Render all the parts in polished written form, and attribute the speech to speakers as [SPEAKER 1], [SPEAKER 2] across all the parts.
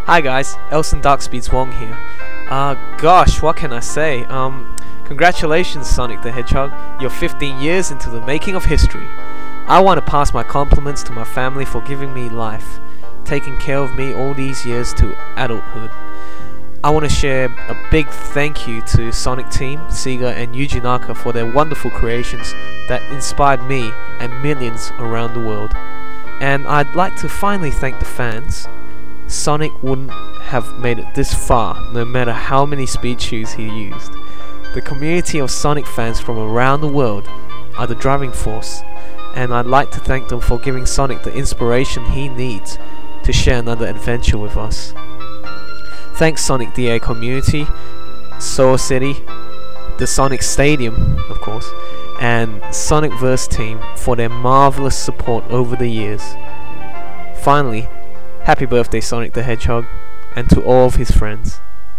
[SPEAKER 1] Hi guys, Elson Darkspeeds Wong here. Gosh, what can I say? Congratulations Sonic the Hedgehog, you're 15 years into the making of history. I want to pass my compliments to my family for giving me life, taking care of me all these years to adulthood. I want to share a big thank you to Sonic Team, Sega and Yuji Naka for their wonderful creations that inspired me and millions around the world. And I'd like to finally thank the fans. Sonic wouldn't have made it this far no matter how many speed shoes he used. The community of Sonic fans from around the world are the driving force, and I'd like to thank them for giving Sonic the inspiration he needs to share another adventure with us. Thanks Sonic DA community, Soul City, the Sonic Stadium of course, and Sonicverse team for their marvelous support over the years. Finally, happy birthday Sonic the Hedgehog, and to all of his friends.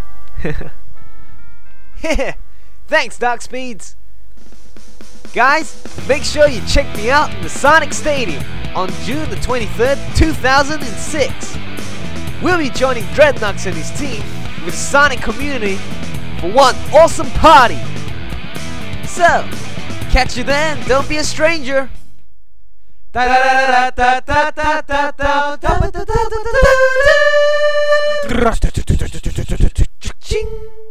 [SPEAKER 2] Thanks Darkspeeds! Guys, make sure you check me out in the Sonic Stadium on June the 23rd, 2006. We'll be joining Dreadnoughts and his team with the Sonic community for one awesome party. So, catch you then, don't be a stranger. Ching.